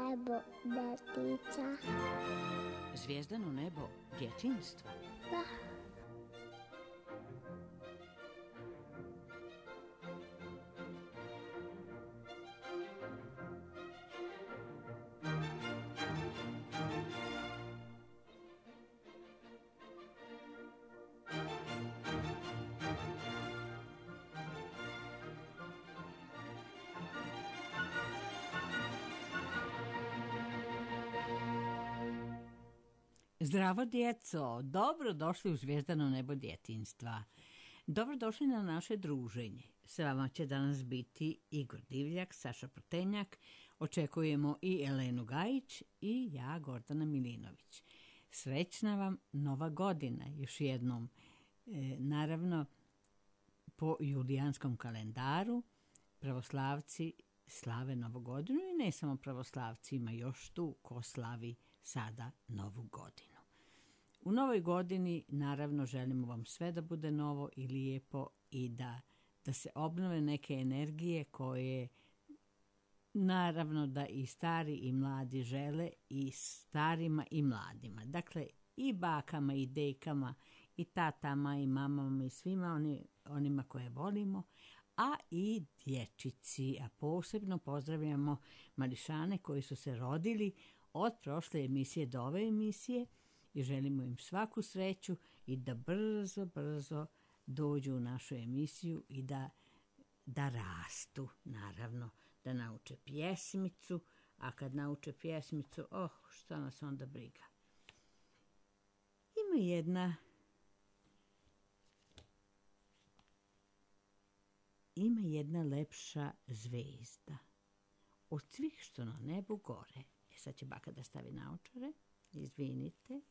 nebo detica. Zvijezdano nebo djetinjstva. Da. Zdravo djeco, dobrodošli u Zvijezdano nebo djetinjstva. Dobrodošli na naše druženje. S vama će danas biti Igor Divljak, Saša Protenjak, očekujemo i Elenu Gajić i ja, Gordana Milinović. Srećna vam Nova godina, još jednom. Naravno, po julijanskom kalendaru pravoslavci slave Novu godinu i ne samo pravoslavci, ima još tu ko slavi sada Novu godinu. U Novoj godini naravno želimo vam sve da bude novo i lijepo i da se obnove neke energije koje naravno da i stari i mladi žele, i starima i mladima. Dakle, i bakama i dejkama i tatama i mamama i svima onima koje volimo, a i dječici, a posebno pozdravljamo mališane koji su se rodili od prošle emisije do ove emisije i želimo im svaku sreću i da brzo dođu u našu emisiju i da rastu, naravno, da nauče pjesmicu, a kad nauče pjesmicu, šta nas onda briga. Ima jedna lepša zvezda od svih što na nebu gore. Sad će baka da stavi naočare, izvinite.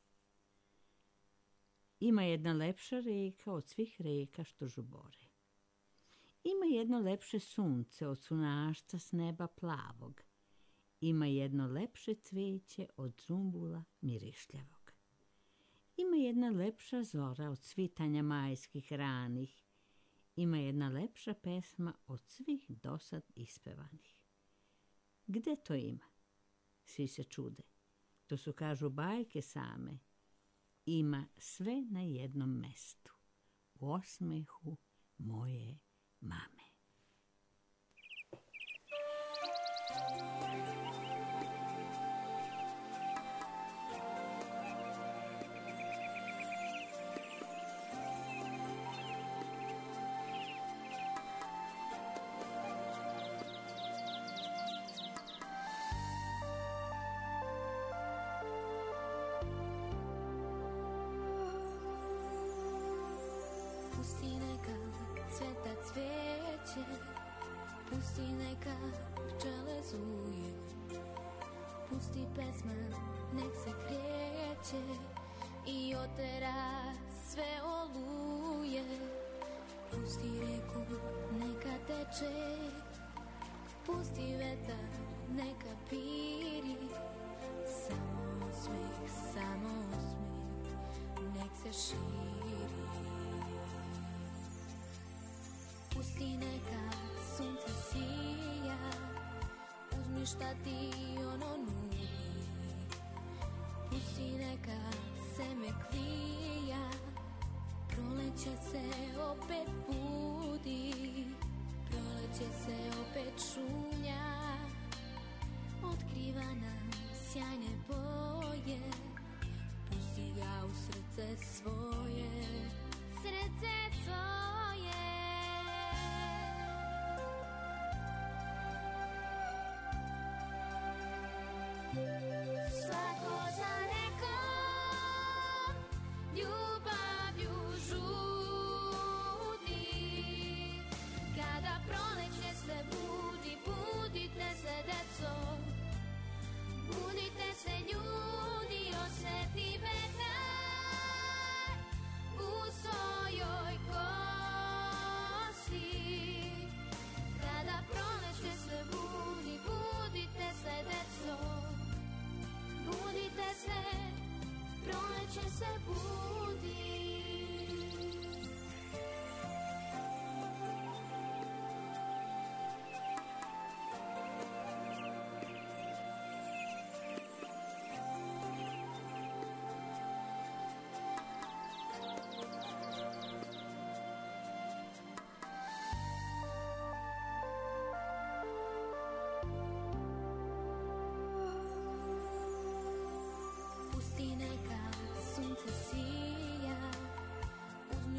Ima jedna lepša reka od svih reka što žubore. Ima jedno lepše sunce od sunašca s neba plavog. Ima jedno lepše cveće od zumbula mirišljavog. Ima jedna lepša zora od svitanja majskih ranih. Ima jedna lepša pesma od svih dosad ispevanih. Gde to ima? Svi se čude. To su, kažu, bajke same. Ima sve na jednom mestu. U osmehu moje mame. Pusti neka pčele zuje, pusti pesma nek se kreće i otera sve oluje. Pusti reku neka teče, pusti vetar neka piri. Samo osmeh nek se širi. Pusti neka sunce sija, uzmi šta ti ono nudi. Pusti neka seme klija, proleće se opet budi. Proleće se opet šunja, otkriva nam sjajne boje. Pusti ga u srce svoje, srce svoje. Svako za nekom ljubavlju žudi.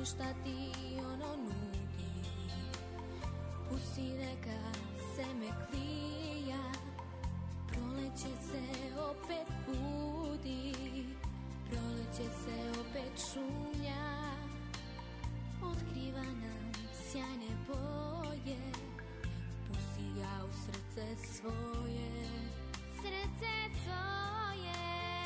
šta ti ono nudi. Pusti neka seme klija, proleće se opet budi, proleće se opet šunja, otkriva nam sjajne boje, pusti ga u srce svoje, srce svoje.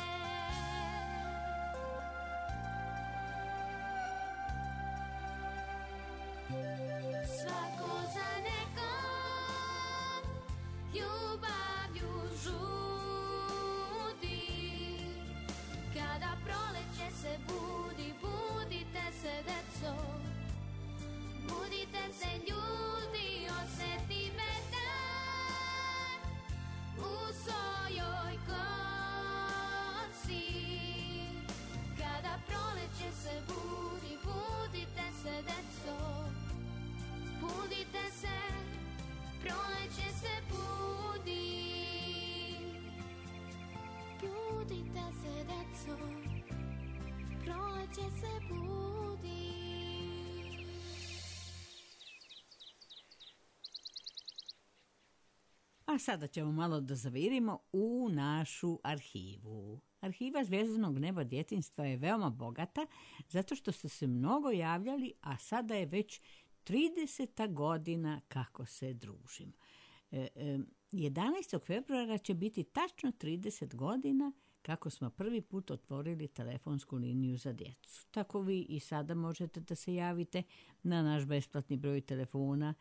Svako za nekom ljubavlju žudi, kada proleće se budi, budite se deco, budite se ljudi, osjeti vetar u svojoj kosi. Kada proleće se budi, budite se deco, budite se, proleće se budi. Budite se deco, proleće se budi. A sada ćemo malo da zavirimo u našu arhivu. Arhiva Zvjezdanog neba djetinjstva je veoma bogata zato što ste se mnogo javljali, a sada je već 30. godina kako se družimo. 11. februara će biti tačno 30 godina kako smo prvi put otvorili telefonsku liniju za djecu. Tako vi i sada možete da se javite na naš besplatni broj telefona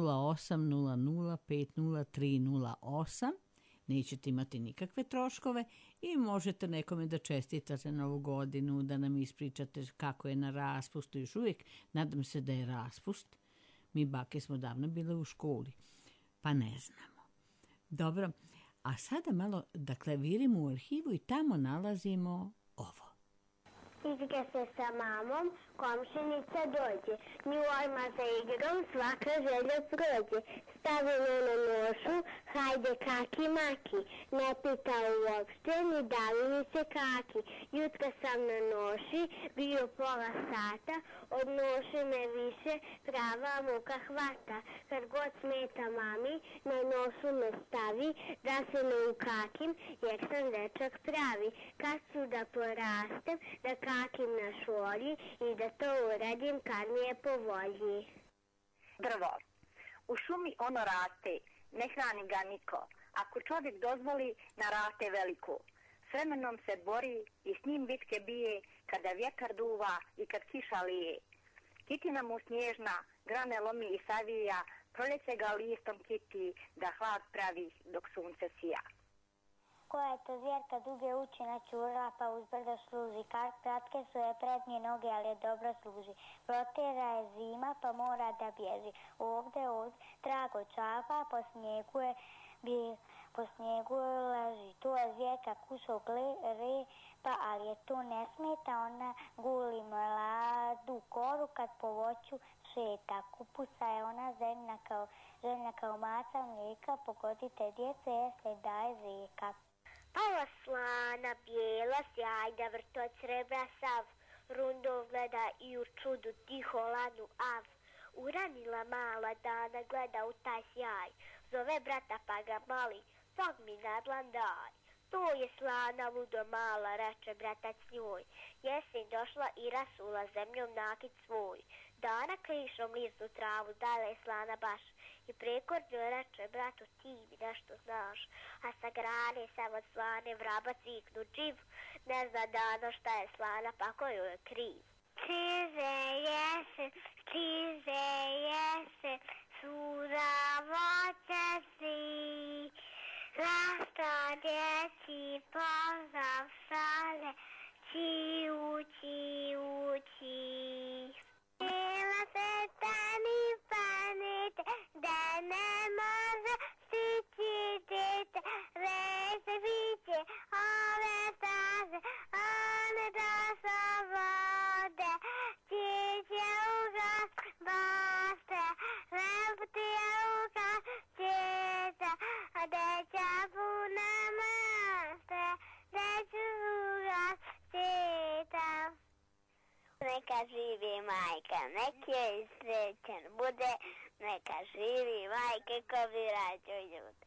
0800503008. Nećete imati nikakve troškove i možete nekome da čestitate Novu godinu, da nam ispričate kako je na raspustu. Još uvijek nadam se da je raspust. Mi bake smo davno bile u školi, pa ne znamo. Dobro, a sada malo da klavirimo u arhivu i tamo nalazimo ovo. Igra se sa mamom, komšinica dođe, nju odmah za igrom svaka želja prođe. Stavi na nošu, hajde kaki maki, ne pita uopšte ni da li mi se kaki. Jutra sam na noši, bio pola sata, od noše me više prava muka hvata. Kad god smeta mami, na nošu me stavi, da se ne ukakim, jer sam dečak pravi. Kad ću da porastem, da kakim na šolji i da to uradim kad mi je po volji. Drvo. U šumi ono raste, ne hrani ga niko. Ako čovjek dozvoli, naraste veliku. S vremenom se bori i s njim bitke bije, kada vjetar duva i kad kiša lije. Kitina mu snježna, grane lomi i savija, proljeće ga listom kiti, da hlad pravi dok sunce sija. Koja je to zvjerka duge uči na čura, pa uz brdo služi. Kratke su je prednje noge, ali je dobro služi. Protjera je zima, pa mora da bježi. Ovdje trago čapa, po snijegu leži. Tu je zvjerka kušo pa ali je to ne smeta, ona guli mladu koru kad po voću šeta. Kupusa je ona željna kao maca mlijeka, pogodite djece jer se daje zeka. Pala slana, bijela sjajna, vrtoć srebra sav, rundov gleda i u čudu tiho lanu av. Uranila mala dana, gleda u taj sjaj, zove brata pa ga mali, tog mi na dlan daj. To je slana ludo mala, reče bratac njoj, jesi došla i rasula zemljom nakit svoj. Dana klišom liznu travu, dala je slana baš, i prekornjo reče bratu ti mi nešto znaš, a sa grane sam od slane vraba ciknu dživ, ne zna dano šta je slana pa ko joj je kriv. Čize jese, sura voće si, rasta djeci pozdrav šale, čiu. Bila se tani panite, da ne može stići dite, reze viće ove staze, one došla vode, čiće ugas, bas majka, nek joj srećan bude, neka živi majke ko bi rađo ljude.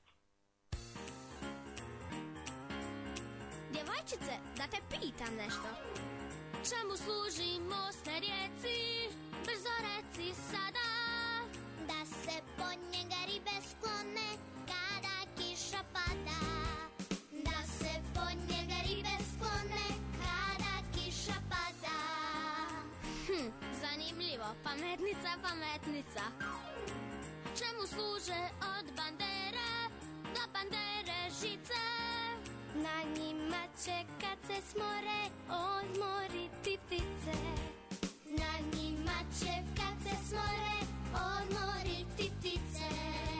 Djevojčice, da te pitam nešto. Čemu služi most na rijeci? Brzo reci sada. Da se pod njega ribe sklone kada kiša pada. Da se pod njega ribe sklone kada kiša pada. Zanimljivo, pametnica, pametnica. Čemu služe od bandere do bandere žice? Na njima će kad se smore odmoriti ptice. Na njima će kad se smore odmoriti ptice.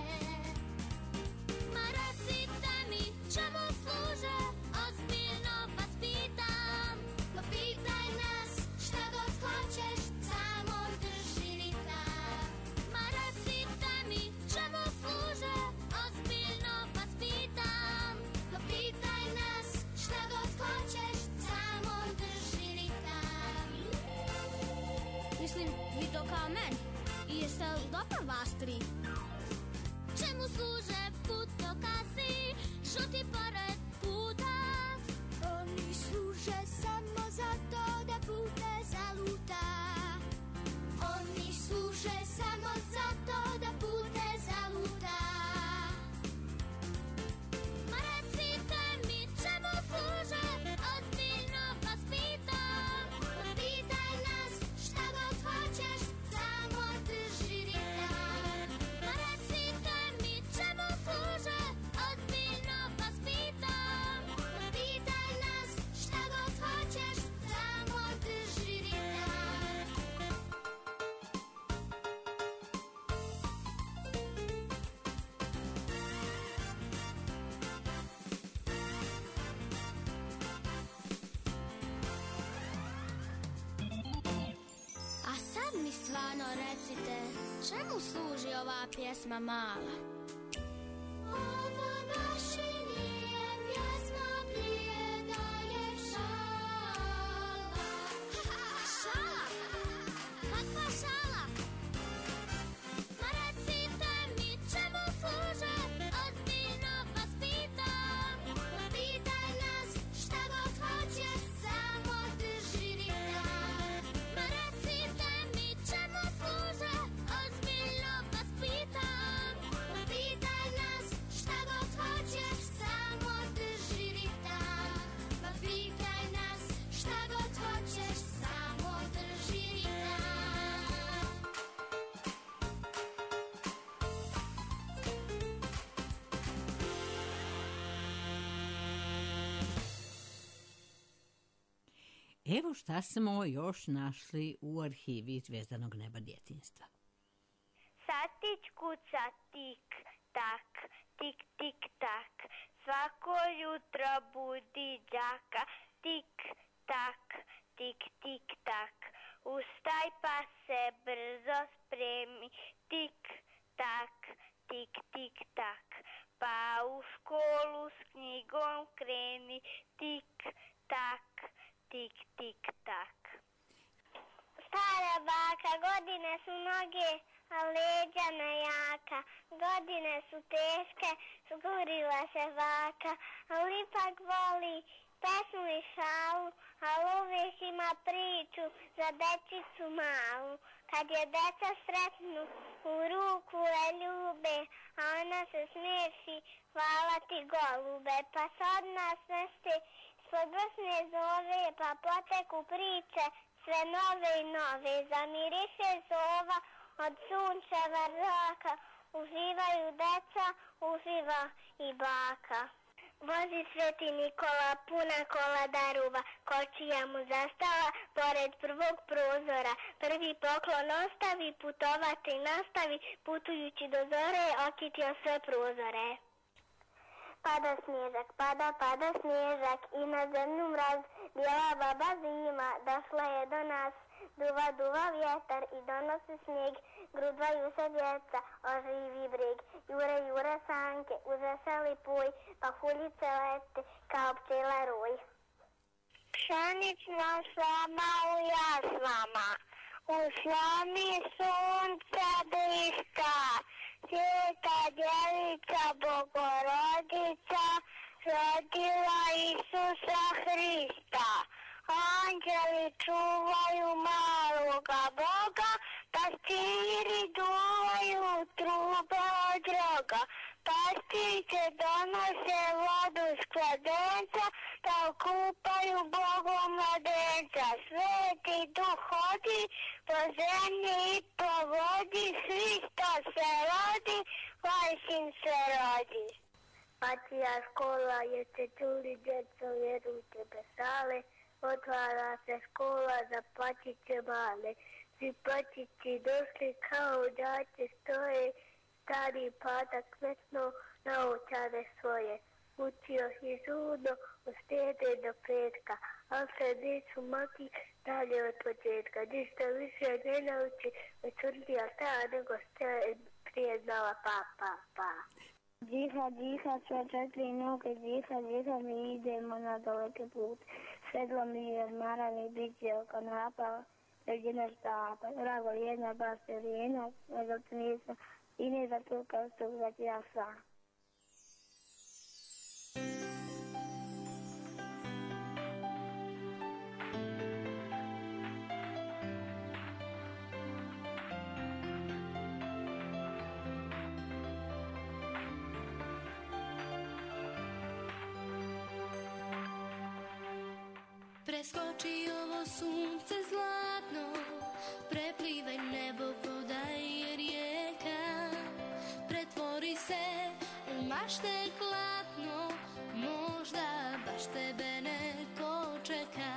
Ma recite mi čemu služe, ozbiljno vas pitam. Ma pitaj nas šta god hoćeš, samo drži ritam. Ma recite mi čemu služe, ozbiljno vas pitam. Ma pitaj nas šta god hoćeš, samo drži ritam. Mislim, vi to kao men. I jeste li dobro vas tri? Čemu služe putokazi, žuti pored puta? Oni služe samo za to da pute zaluta. Oni služe samo za to da pute zaluta. Ma recite mi čemu služe, ozbiljno vas pitam. Pitaj nas šta god hoćeš, samo drži ritam. Ma recite mi čemu služe, ozbiljno vas pitam. Pitaj nas šta god hoćeš, samo drži ritam. A sad mi stvarno recite, čemu služi ova pjesma mala? Ovo baš i nije pjesma, prije da je šala. Šala? Kakva šala? Ma recite mi čemu služe, ozbiljno vas pitam. Pitaj nas šta god hoćeš, samo drži ritam. Ma recite mi čemu služe, ozbiljno vas pitam. Pitaj nas šta god hoćeš, samo drži ritam. Ma pitaj nas šta god hoćeš, samo drži ritam. Evo šta smo još našli u arhivi Zvezdanog neba djetinjstva. Satić kuca tik, tak, tik, tik, tak. Svako jutro budi đaka, tik, tak, tik, tik, tak. Ustaj pa se brzo spremi, tik, tak, tik, tik, tak. Pa u školu s knjigom kreni, tik, tak, tik, tik, tak. Stara baka, godine su noge, a leđa nejaka. Godine su teške, zgurila se vaka, ali ipak voli pesmu i šalu, ali uvijek ima priču za dečicu malu. Kad je deca sretnu, u ruku je ljube, a ona se smiješi, hvala ti golube. Pa se od nas neste, ispod vrsne zove, pa poteku priče, sve nove i nove. Zamiriše zova od sunčeva zraka, uživaju deca, uživa i baka. Vozi Sveti Nikola, puna kola daruva, kočija mu zastala pored prvog prozora. Prvi poklon ostavi, putovati nastavi, putujući do zore, okitio sve prozore. Pada snježak, pada snježak i na zemlju mraz, bijela baba zima, došla je do nas. Duva vjetar i donosi snijeg, grudvaju se djeca, oživi brig. Jure sanke, uz veseli puj, pa huljice lete kao pčela ruj. Pšenična slama u jaslama, U slami sunca bliska, svijeta djevica Bogorodica, rodila Isusa Hrista. Anđeli čuvaju maloga Boga, pastiri duvaju trube od roga. Pastirke donose vodu s kladenca, da okupaju Bogu mladenca. Sveti duh hodi po zemlji i po vodi, Hrista se rodi, ovaj sin se rodi. Patija škola, jeste čuli djeco, vjerujte bez sale, otvara se škola za patiće male. Svi patići došli kao đaci stoje, stari patak metno na očare svoje. Učio i žudno od srijede do petka, ali se nisu mogli dalje od početka. Ništa više ne nauči, već urdija ta nego što je prije znala pa. Džiha, džiha, sve četiri noge, džiha, džiha, mi idemo na daleke put. Sedlo mi je odmarani, bit će oko napala, jedina štapa. Drago jedna, baš jedna, dok nisam, i ne za to kao što uvati ja sam. Preskoči ovo sunce zlatno, preplivaj nebo, voda je rijeka. Pretvori se u mašte klatno, možda baš tebe neko čeka.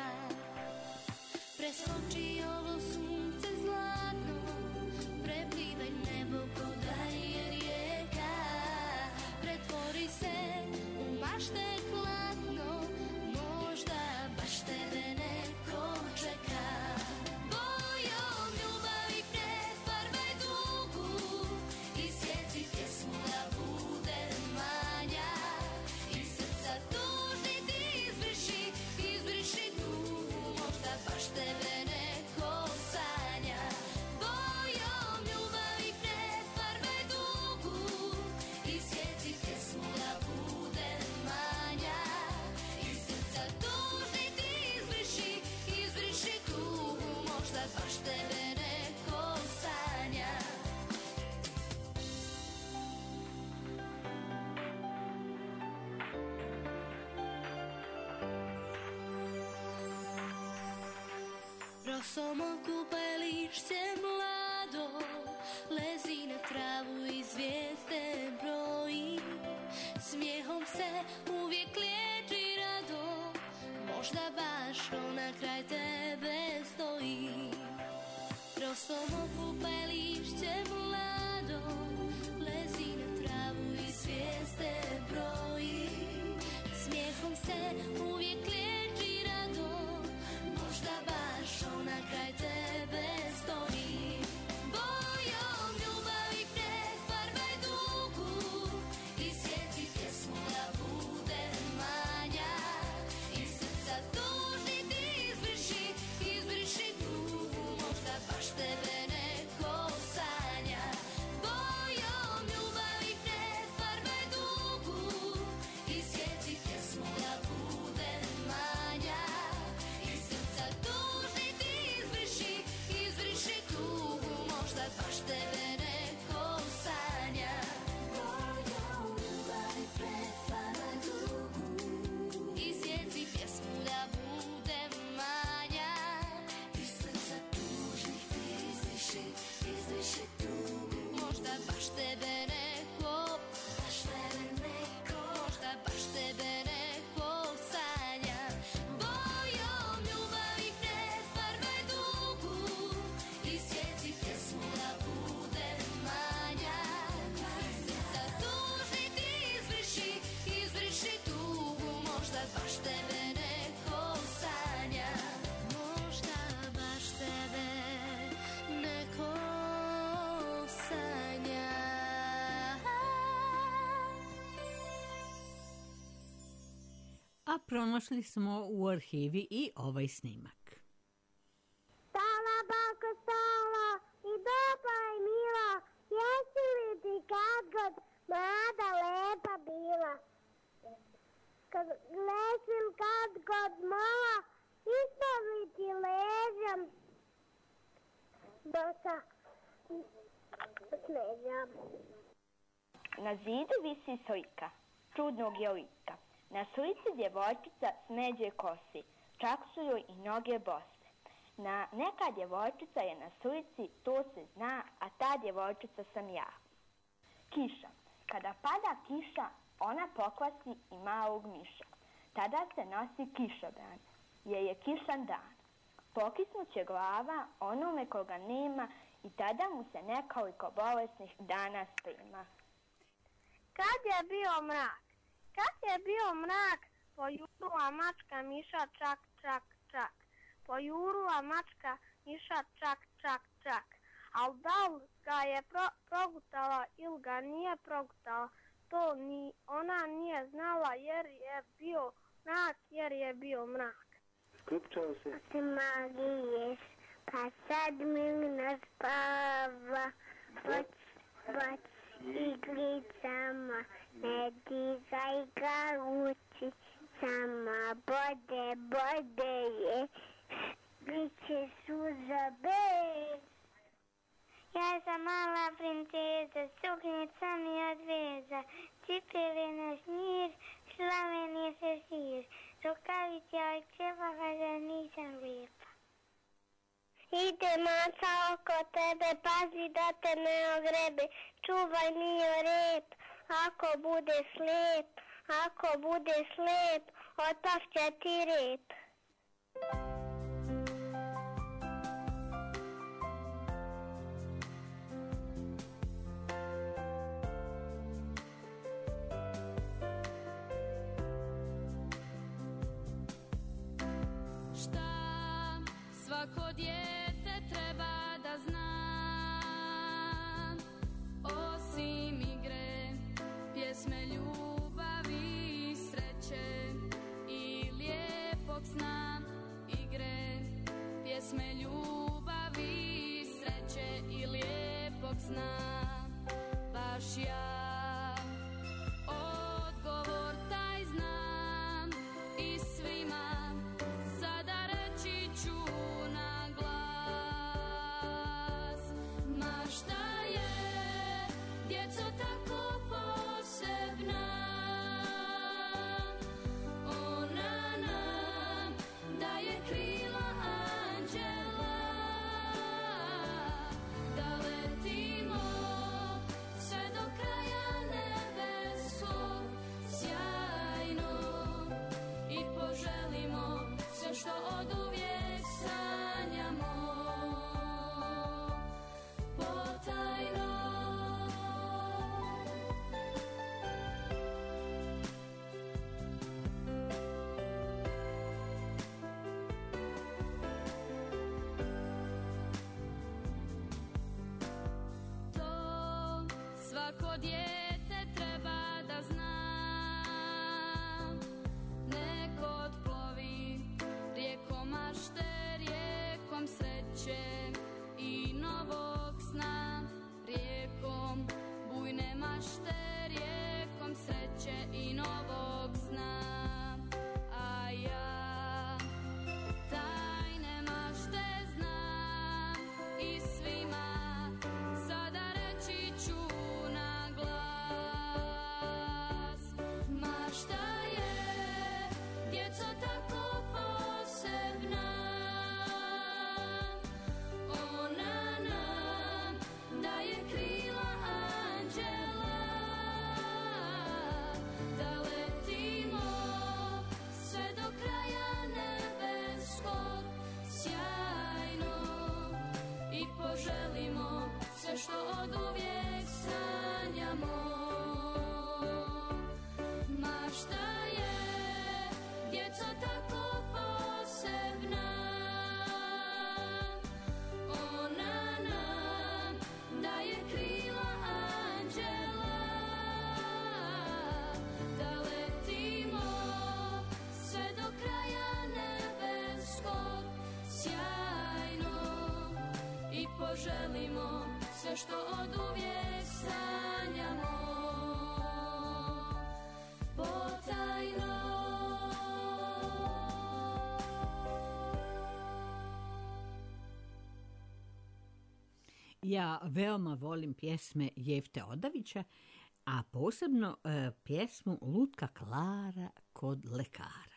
Preskoči ovo sunce zlatno, preplivaj nebo, voda je rijeka. Pretvori se u mašte klatno, možda baš tebe neko čeka. Bojom ljubavi prefarbaj dugu i sjeci pjesmu da bude manja. Iz srca tužni ti izbriši tugu, možda baš tebe neko sanja. Bojom ljubavi prefarbaj dugu i sjeci pjesmu da bude manja. Iz srca tužni ti izbriši tugu, možda baš tebe neko sanja. Rosom okupališće mlado, lezi na travu i zvijezde broji. Smijehom se uvijek liječi rado, možda baš ona kraj tebe stoji. Rosom okupališće mlado, lezi na travu i zvijezde broji. Smijehom se uvijek liječi rado, možda baš ona kraj tebe stoji. Bojom ljubavi prefarbaj dugu i sjeci pjesmu da bude manja. Iz srca tužni ti izbriši tugu, možda baš tebe neko sanja. Bojom ljubavi prefarbaj dugu i sjeci pjesmu da bude manja. Iz srca tužni ti izbriši tugu, možda baš tebe neko sanja. Bojom ljubavi prefarbaj dugu i sjeci pjesmu da bude manja. Iz srca tužnih ti izbriši tugu, možda baš tebe neko, možda baš tebe neko sanja. Bojom ljubavi prefarbaj dugu i sjeci pjesmu da bude manja. Iz srca tužnih ti izbriši tugu, možda baš tebe neko sanja. Možda baš tebe neko sanja. A pronašli smo u arhivi i ovaj snimak. Stala baka, stala god mlada lepa bila. Kad lesim kad god mala, ispraviti ležem, da sa smeđam. Na zidu visi slika čudnog jelika. Na slici djevojčica smeđe kosi, čak su joj i noge bose. Neka djevojčica je na slici, to se zna, a ta djevojčica sam ja. Kiša. Kada pada kiša, ona pokvasi i malog miša. Tada se nosi kišobran, jer je kišan dan. Pokisnuće glava onome koga nema i tada mu se nekoliko bolesnih dana sprema. Kad je bio mrak? Kad je bio mrak, pojurila mačka miša čak, čak, čak. Pojurila mačka miša čak, čak, čak. Al da li ga je progutala ili ga nije progutala, to ni ona nije znala jer je bio mrak, jer je bio mrak. Skupčao se. Ti magiješ, pa sad milina spava, vac iglicama, ne dizaj ga učicama, bode je, bit će suza bez. Ja sam mala princeza, suknjica mi od veza, cipele na šnjir, slaveni se sir, rukavice od čepa, kada nisam lijepa. Ide maca oko tebe, pazi da te ne ogrebe, čuvaj mio rep, ako bude slijep, otpavće ti rep. Svako dijete treba da zna, osim igre, pjesme ljubavi, sreće i lijepog sna. Igre, pjesme ljubavi, sreće i lijepog sna. Baš ja odgovor taj znam i svima sada reći ću na glas. Ma šta je djeco tako posebna, ona nam daje krila anđela, da letimo sve do kraja nebeskog, sjajno, i poželimo sve što oduvijek sanjamo, potajno. To svako dijete treba da zna, nek otplovi rijekom mašte, rijekom sreće i novog sna, rijekom bujne mašte, rijekom sreće i novog sna. A ja tajne mašte znam i svima sada reći ću na glas. Ma šta je djeco tako posebna, ona nam daje krila anđela, da letimo sve do kraja nebeskog, sjajno, i poželimo sve što oduvijek sanjamo. Ma šta je djeco tako posebna, ona nam daje krila anđela, da letimo sve do kraja nebeskog, sjajno, i poželimo sve što oduvijek sanjamo. Ja veoma volim pjesme Jefte Odavića, a posebno pjesmu Lutka Klara kod lekara.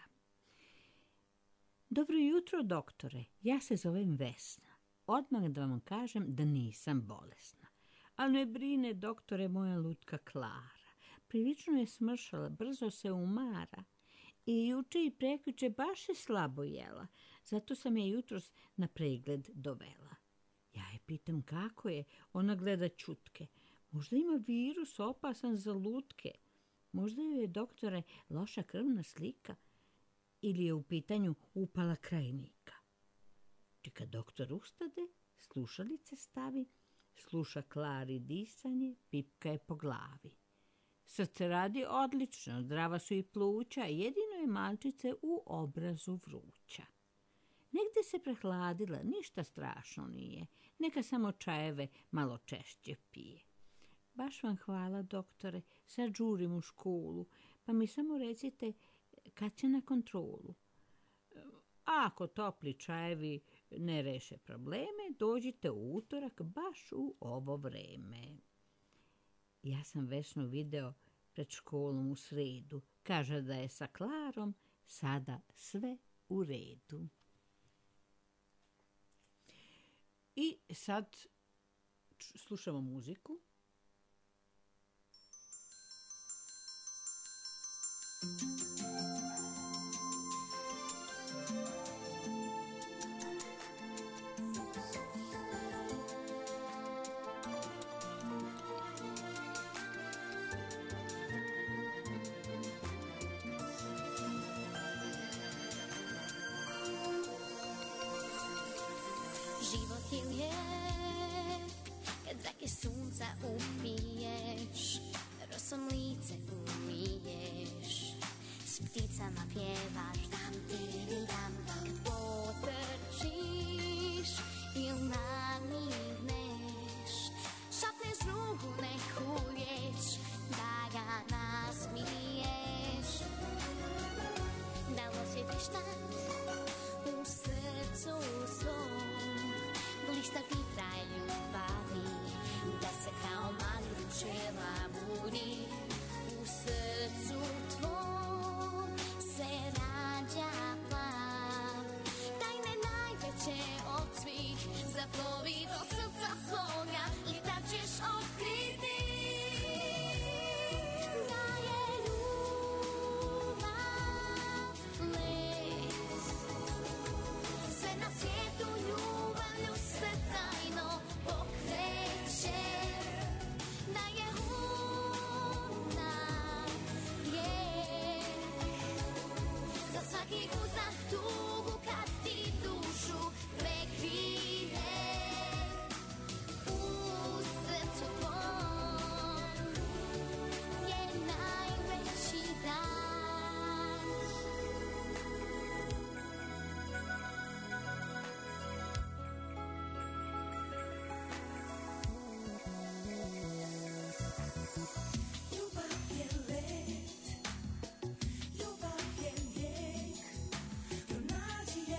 Dobro jutro, doktore. Ja se zovem Vesna. Odmah da vam kažem da nisam bolesna. Ali ne brine, doktore, moja Lutka Klara. Prilično je smršala, brzo se umara. I juče i prekjuče baš je slabo jela. Zato sam je jutros na pregled dovela. Ja je pitam kako je. Ona gleda ćutke. Možda ima virus opasan za lutke. Možda joj je, doktore, loša krvna slika. Ili je u pitanju upala krajnika. Čeka doktor ustade, slušalice stavi, sluša Klari disanje, pipka je po glavi. Srce radi odlično, zdrava su i pluća, jedino je malčice u obrazu vruća. Negde se prehladila, ništa strašno nije, neka samo čajeve malo češće pije. Baš vam hvala, doktore, sad žurim u školu, pa mi samo recite kad će na kontrolu. Ako topli čajevi ne reše probleme, dođite u utorak baš u ovo vreme. Ja sam Vesnu video pred školom u sredu. Kaže da je sa Klarom sada sve u redu. I sad slušamo muziku. Život je lijep kad zrake sunca upiješ, rosom lice umiješ, s pticama pjevaš dam tiri dam dam. Kad potrčiš ili namigneš, šapneš drugu neku riječ da ga nasmiješ. Da li osjetiš tad u srcu svom blista vitra ljubavi, da se kao mali pčela budi u srcu tvom se rađa plav, tajne najveće od svih zaplovi do srca svoga i tad ćeš otkriti da je ljubav let. Sve na svijetu ljubavlju se tajno pokreće, da je ona za svaki uzdah tugu kad ti dušu prekrije. U srcu tvom je najveći dan. Ljubav je let, ljubav je lijek, pronađi je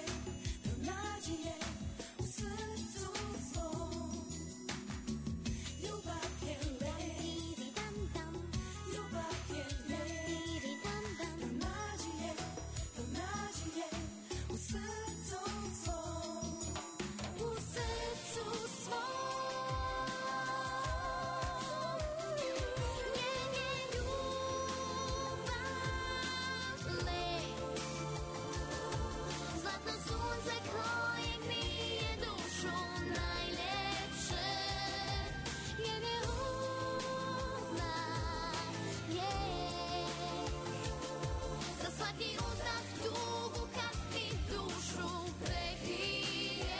u srcu svom. Ljubav je let, ljubav je lijek, pronađi je u srcu svom. U srcu svom. Njen je ljubav let, zlatno sunce koje grije dušu najljepše. Njen je ona za svaki uzdah tugu kad ti dušu prekrije.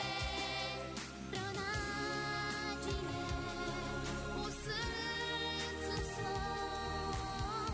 Pronađi je u srcu svom.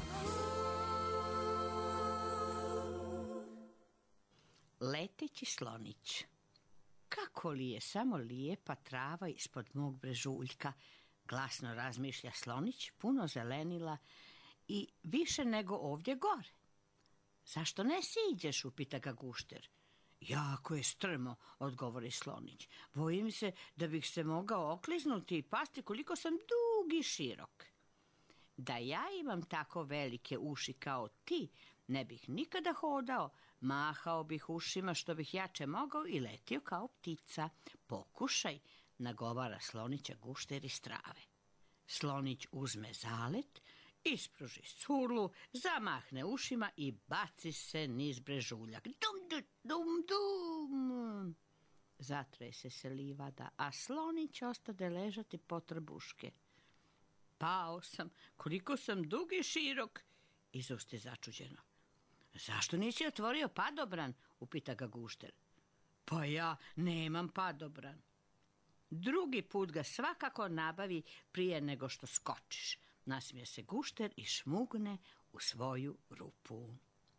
Leteći slonić. Kako li je samo lijepa trava ispod mog brežuljka, glasno razmišlja slonić, puno zelenila i više nego ovdje gore. Zašto ne siđeš, upita ga gušter. Jako je strmo, odgovori slonić. Bojim se da bih se mogao okliznuti i pasti koliko sam dug i širok. Da ja imam tako velike uši kao ti, ne bih nikada hodao, mahao bih ušima što bih jače mogao i letio kao ptica. Pokušaj, nagovara slonića Gušter iz trave. Slonić uzme zalet, ispruži surlu, zamahne ušima i baci se niz brežuljak. Dum, dum, dum, dum. Zatrese se livada, a slonić ostade ležati potrbuške. Pao sam, koliko sam dug i širok, izusti začuđeno. Zašto nisi otvorio padobran, upita ga Gušter. Pa ja nemam padobran. Drugi put ga svakako nabavi prije nego što skočiš, nasmije se Gušter i šmugne u svoju rupu.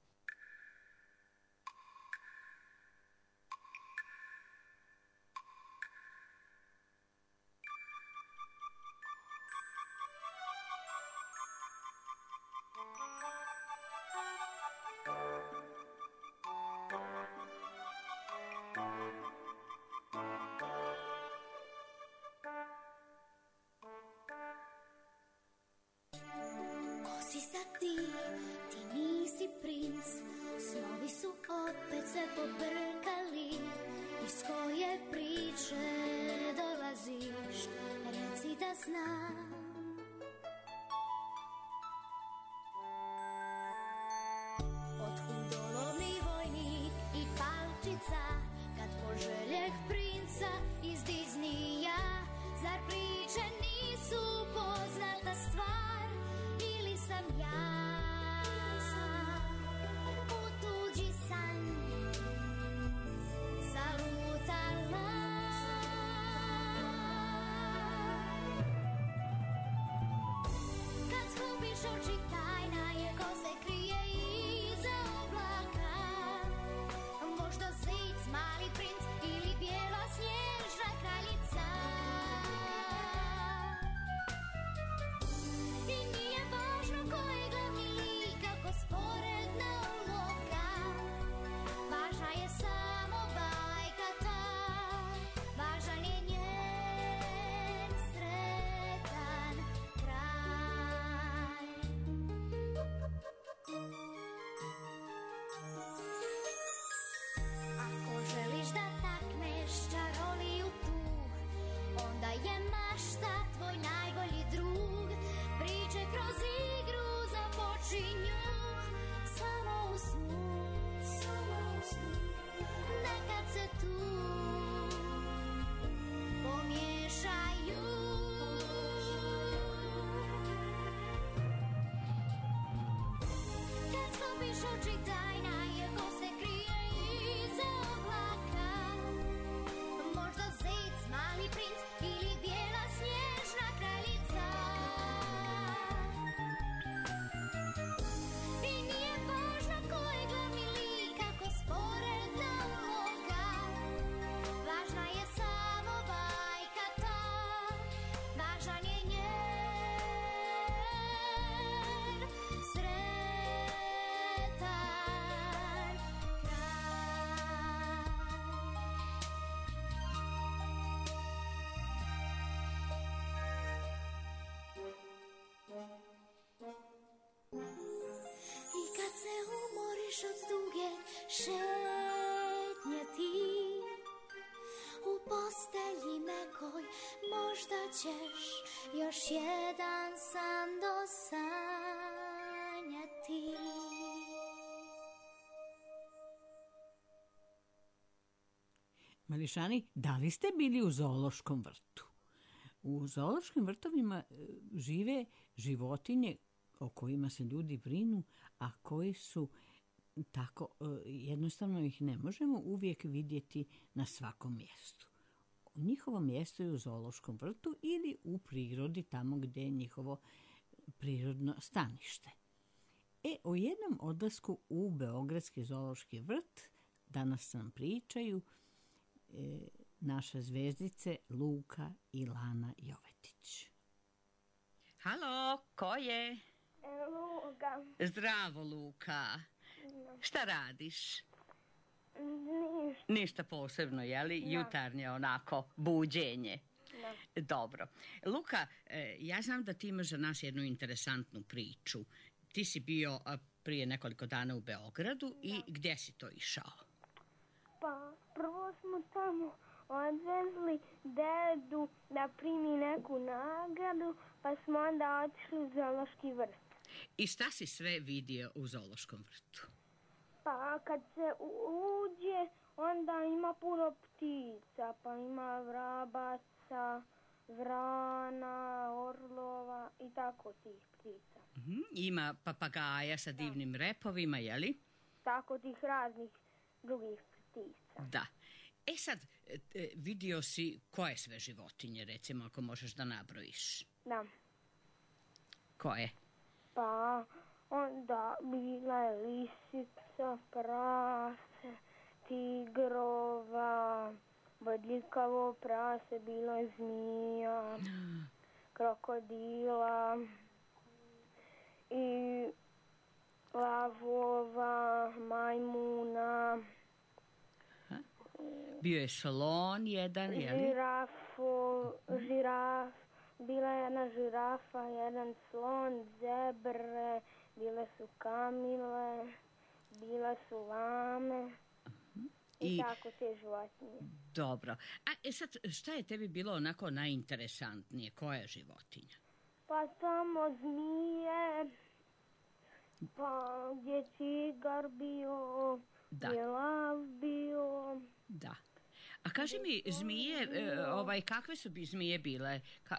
Si sad ti nisi princ, snovi su opet sve pobrkali. Iz koje priče dolaziš, reci da znam. Od hudolovni vojnik i palčica, kad poželjeh princa iz Disneya, zar priče nisu poznata stvar? Ili sam ja u tuđi san zalutala? Kad skupiš oči, tajna je ko se krije iza oblaka. Možda zic, mali princ ili bijela snježna kraljica. I nije važno ko je glavni lik, kako sporedna uloga. Važna je samo bajka ta, važan je njen sretan kraj. Ako želiš da takneš čaroliju tu, onda je mašta tvoj najbolji drug. Priče kroz igru započinju samo u snu, samo u snu. Nekad se tu pomiješaju. Kad skupiš oči, tajna je ko se krije iza oblaka. Možda zic, mali princ ili bijela snježna kraljica. I nije važno ko je glavni lik, kako sporedna uloga. Važna je samo bajka ta, važan je njen sretan kraj. I kad se umoriš od duge šetnje ti, u postelji mekoj možda ćeš još jedan san dosanjati. Mališani, da li ste bili u zoološkom vrtu? U zoološkim vrtovima žive životinje o kojima se ljudi brinu, a koji su tako, jednostavno ih ne možemo uvijek vidjeti na svakom mjestu. Njihovo mjesto je u zoološkom vrtu ili u prirodi, tamo gdje je njihovo prirodno stanište. O jednom odlasku u Beogradski zoološki vrt danas nam pričaju naše zvezdice Luka i Lana Jovetić. Halo, ko je? Luka. Zdravo, Luka. Šta radiš? Ništa posebno, je li? Jutarnje onako buđenje. Dobro. Luka, ja znam da ti imaš za nas jednu interesantnu priču. Ti si bio prije nekoliko dana u Beogradu i gdje si to išao? Pa prvo smo tamo odvezli dedu da primi neku nagradu, pa smo onda otišli u zoološki vrt. I šta si sve vidio u zoološkom vrtu? Pa kad se uđe, onda ima puno ptica, pa ima vrabaca, vrana, orlova i tako tih ptica. Ima papagaja sa divnim repovima, je li? Tako tih raznih drugih ptica. Da. E sad, vidio si koje sve životinje, recimo, ako možeš da nabrojiš? Da. Koje? Pa onda bila je lisica, prase, tigrova, bodljikavo prase, bila je zmija, krokodila i lavova, majmuna. Bio je slon jedan, je li? Žiraf, bila je jedna žirafa, jedan slon, zebre, bile su kamile, bile su lame i tako te životinje. Dobro. A sad, šta je tebi bilo onako najinteresantnije? Koja životinja? Pa samo zmije, pa gdje je cigar bio, gdje je lav bio. Da. A kaži mi, zmije, kakve su zmije bile?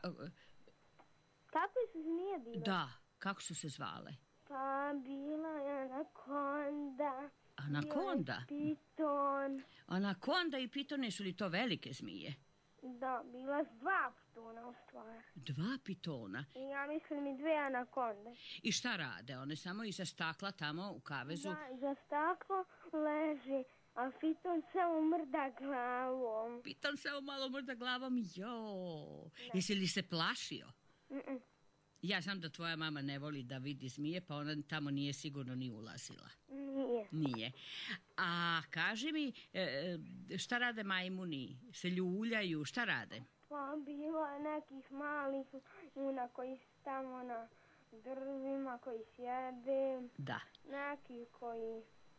Kakve su zmije bile? Da, kako su se zvale? Pa bila je anakonda. Anakonda? Piton. Anakonda i pitone, su li to velike zmije? Da, bila su 2 pitona u stvari. 2 pitona? I ja mislim i 2 anakonde. I šta rade? One samo iza stakla tamo u kavezu? Da, iza staklo leži, a piton samo mrda glavom. Piton samo malo mrda glavom, Jesi li se plašio? Ja znam da tvoja mama ne voli da vidi zmije, pa ona tamo nije sigurno ni ulazila. Nije. A kaži mi, šta rade majmuni? Se ljuljaju, šta rade? Pa bilo je nekih malih majmuna koji su tamo na drvima, koji sjede. Da. Neki koji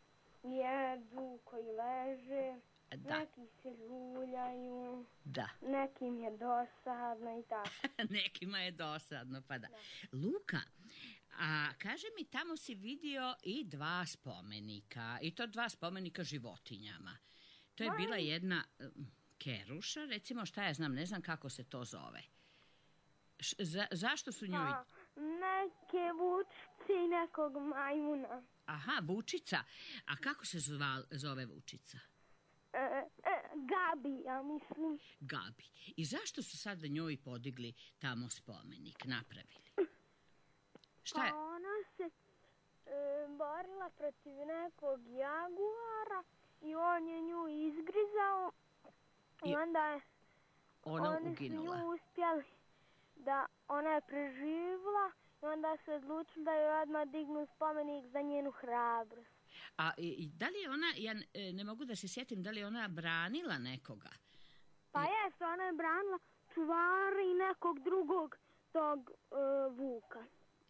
jedu, koji leže. Da. Neki se ljuljaju. Da. Nekim je dosadno i tako. Nekima je dosadno, pa da. Luka, a kaže mi, tamo si vidio i 2 spomenika. I to 2 spomenika životinjama. To je bila jedna keruša, recimo, šta ja znam, ne znam kako se to zove. Zašto su njoj... Neke vučice i nekog majmuna. Aha, vučica. A kako se zove vučica? Gabi, ja mislim. Gabi. I zašto su sada njoj podigli tamo spomenik, napravili? Šta je? Pa ona se borila protiv nekog jaguara i on je nju izgrizao i onda je oni su nju uspjeli da ona je preživjela i onda se odlučili da je odmah dignu spomenik za njenu hrabrost. A da li je ona, ja ne mogu da se sjetim, da li je ona branila nekoga? Pa jeste, ona je branila čuvara i nekog drugog tog vuka.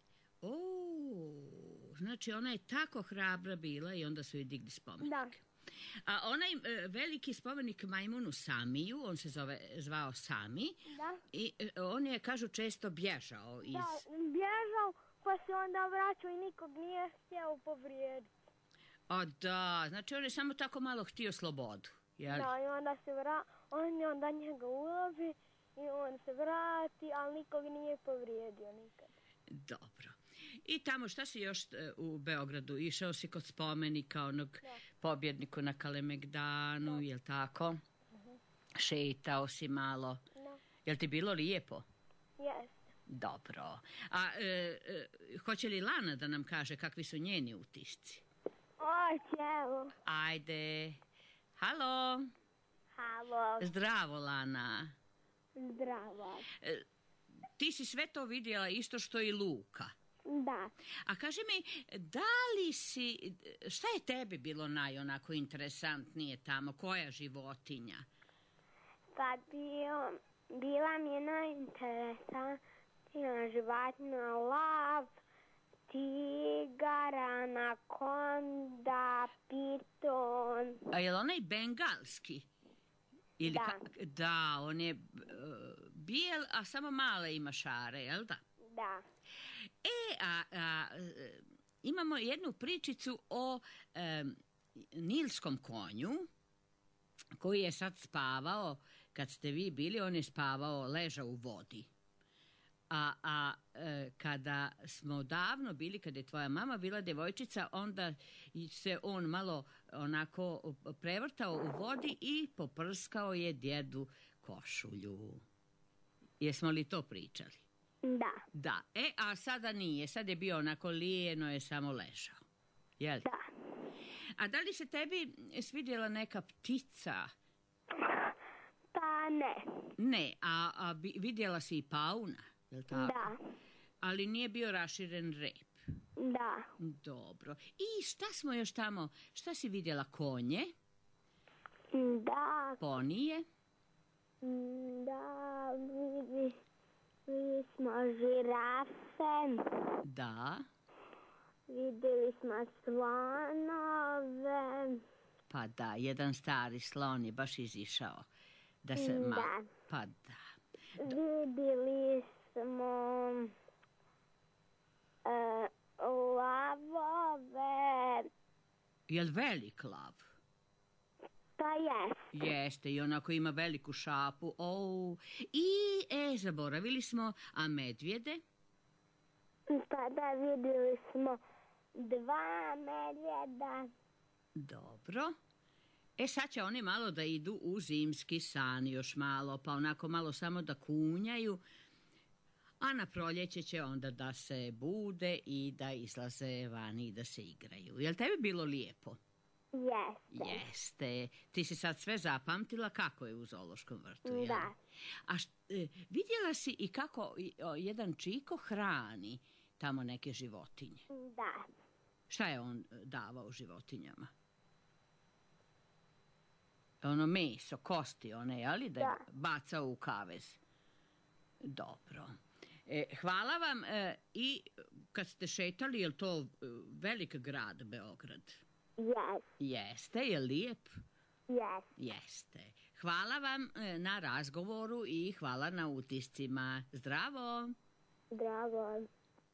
Znači ona je tako hrabra bila i onda su joj digli spomenik. Da. A onaj veliki spomenik majmunu Samiju, on se zvao Sami. Da. I on je, kažu, često bježao iz... Da, bježao, pa se onda vraćao i nikog nije htio povrijediti. A da, znači on je samo tako malo htio slobodu, jel? Da, i onda on onda njega ulovi i on se vrati, ali nikog nije povrijedio nikad. Dobro. I tamo šta si još u Beogradu? Išao si kod spomenika onog pobjedniku na Kalemegdanu, jel tako? Šetao si malo. Jel ti bilo lijepo? Jeste. Dobro. A hoće li Lana da nam kaže kakvi su njeni utisci? Evo. Ajde. Halo. Halo. Zdravo, Lana. Zdravo. Ti si sve to vidjela isto što i Luka. Da. A kaži mi, šta je tebi bilo najonako interesantnije tamo? Koja životinja? Pa bila mi je najinteresantnija životinja lav, tigar, anakonda, piton. A je li onaj bengalski? Ili da. Da, on je bijel, a samo male ima šare, jel da? Da. Imamo jednu pričicu o nilskom konju koji je sad spavao, kad ste vi bili, on je spavao, ležao u vodi. Kada smo davno bili, kada je tvoja mama bila djevojčica, onda se on malo onako prevrtao u vodi i poprskao je djedu košulju. Jesmo li to pričali? Da. Da. A sada nije. Sad je bio onako lijeno, je samo ležao. Jel? Da. A da li se tebi svidjela neka ptica? Pa ne. Ne. A vidjela si i pauna? Jel tako? Da. Ali nije bio raširen rep? Da. Dobro. I šta smo još tamo? Šta si vidjela? Konje? Da. Ponije? Da, vidjeli smo žirafe. Da. Vidjeli smo slonove. Pa da, jedan stari slon je baš izišao. Da. Pa da. Vidjeli smo lavove. Jel velik lav? Pa jeste. Jeste, i onako ima veliku šapu. Zaboravili smo, a medvjede? Pa da, vidjeli smo 2 medvjeda. Dobro. Sad će oni malo da idu u zimski san još malo, pa onako malo samo da kunjaju, a na proljeće će onda da se bude i da izlaze vani i da se igraju. Jel tebi bilo lijepo? Jeste. Jeste. Ti si sad sve zapamtila kako je u zoološkom vrtu, jel? Da. A vidjela si i kako jedan čiko hrani tamo neke životinje? Da. Šta je on davao životinjama? Ono meso, kosti one, jeli? Da je bacao u kavez. Dobro. Hvala vam. I kad ste šetali, je li to velik grad, Beograd? Jeste. Je li lijep? Jeste. Hvala vam na razgovoru i hvala na utiscima. Zdravo. Zdravo.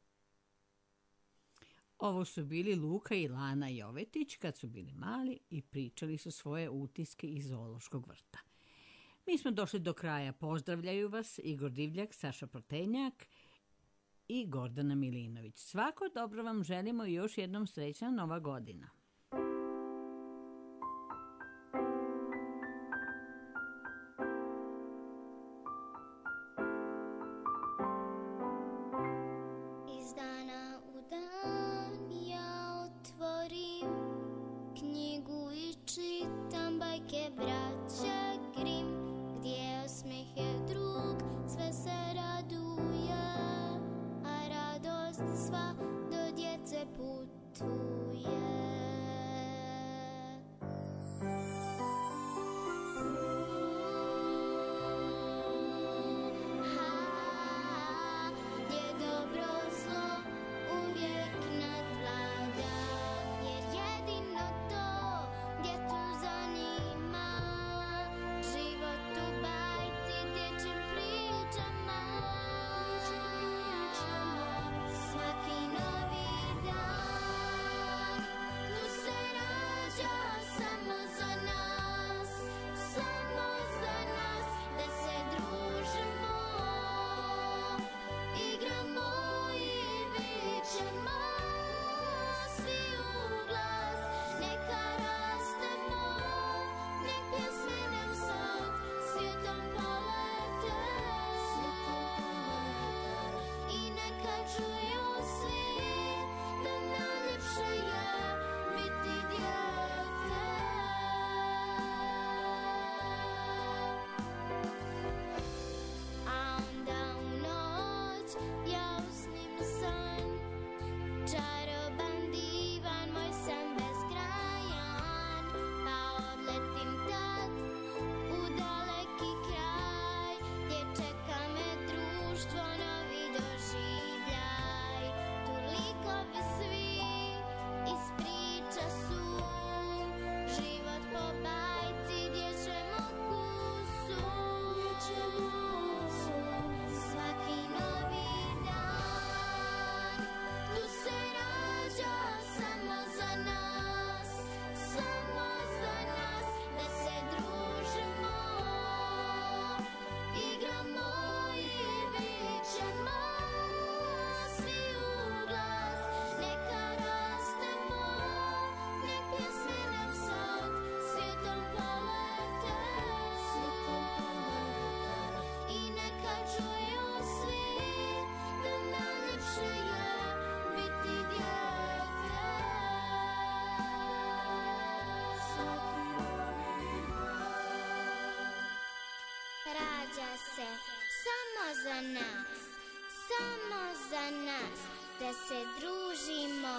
Ovo su bili Luka i Lana Jovetić kad su bili mali i pričali su svoje utiske iz zoološkog vrta. Mi smo došli do kraja. Pozdravljaju vas Igor Divljak, Saša Protenjak i Gordana Milinović. Svako dobro vam želimo i još jednom srećna Nova godina.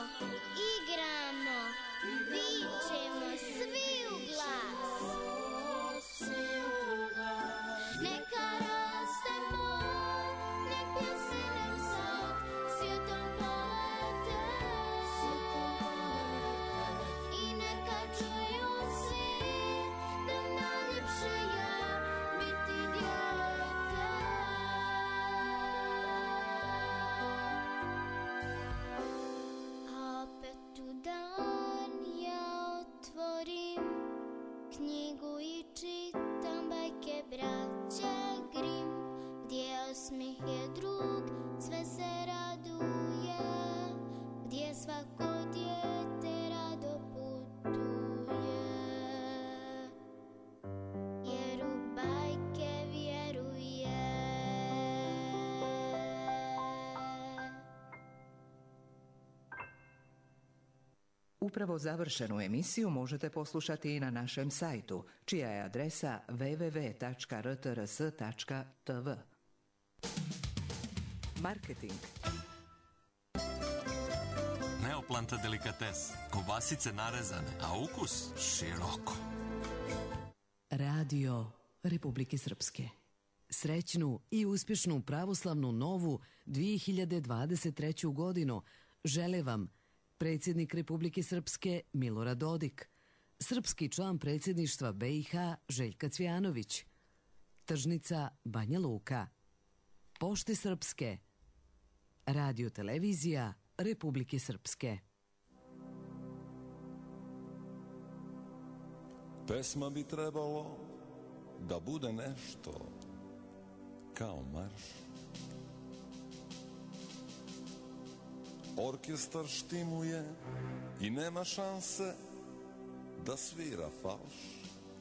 igramo, vičemo svi u glas. Neka raste moj, nek pjesme nam sad svijetom polete i neka čuju svi da najljepše je biti dijete. A opet u dan ja otvorim knjigu i čitam bajke braće Grim, gdje osmih je drug, sve se raduje, gdje svako dijete rado putuje, jer u bajke vjeruje. Upravo završenu emisiju možete poslušati i na našem sajtu, čija je adresa www.rtrs.tv. Marketing. Neoplanta delikates. Kobasice narezane, a ukus široko. Radio Republike Srpske. Srećnu i uspješnu pravoslavnu novu 2023. godinu žele vam predsjednik Republike Srpske Milorad Dodik, srpski član predsjedništva BiH Željka Cvijanović, Tržnica Banja Luka, Pošte Srpske, Radio televizija Republike Srpske. Pesma bi trebalo da bude nešto kao marš. Orkestar štimuje i nema šanse da svira falš.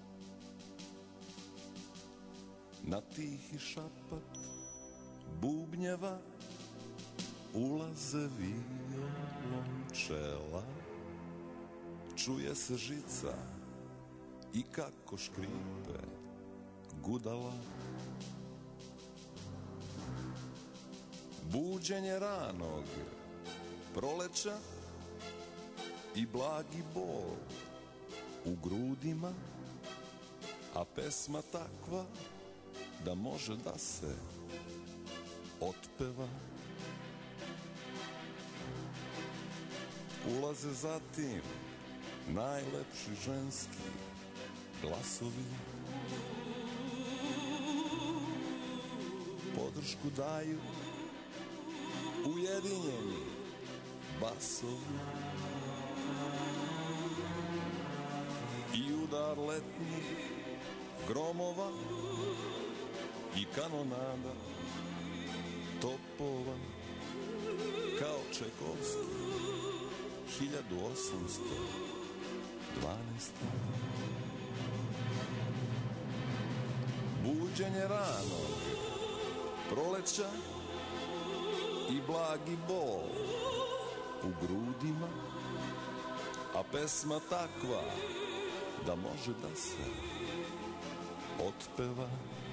Na tihi šapat bubnjeva ulaze violončela. Čuje se žica i kako škripe gudala. Buđenje ranog proleća i blagi bol u grudima, a pesma takva da može da se otpeva. Ulaze zatim najlepši ženski glasovi. Podršku daju ujedinjeni basovi i udar letnjih gromova i kanonada topova kao Čekovski 1812. Buđenje rano proleća i blagi bol u grudima, a pesma takva da može da se otpeva.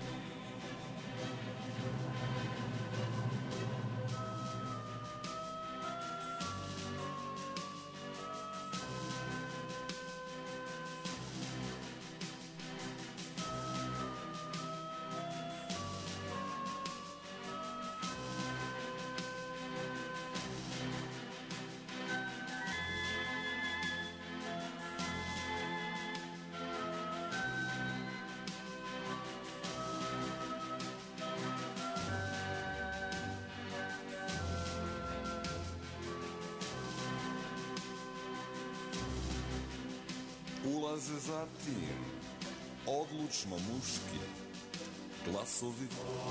Ulaze zatim odlučno muški glasovi.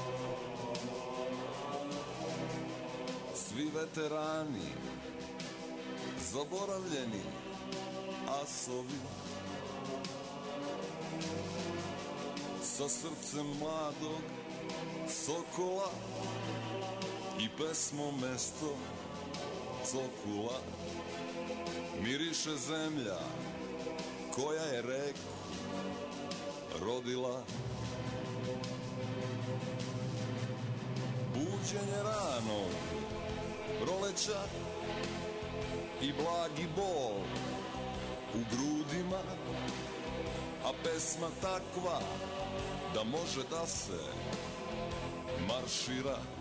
Svi veterani, zaboravljeni asovi. Sa srcem mladog sokola i pesmom mesto cokula. Miriše zemlja koja je reku rodila. Buđenje rano proleća i blagi bol u grudima, a pesma takva da može da se maršira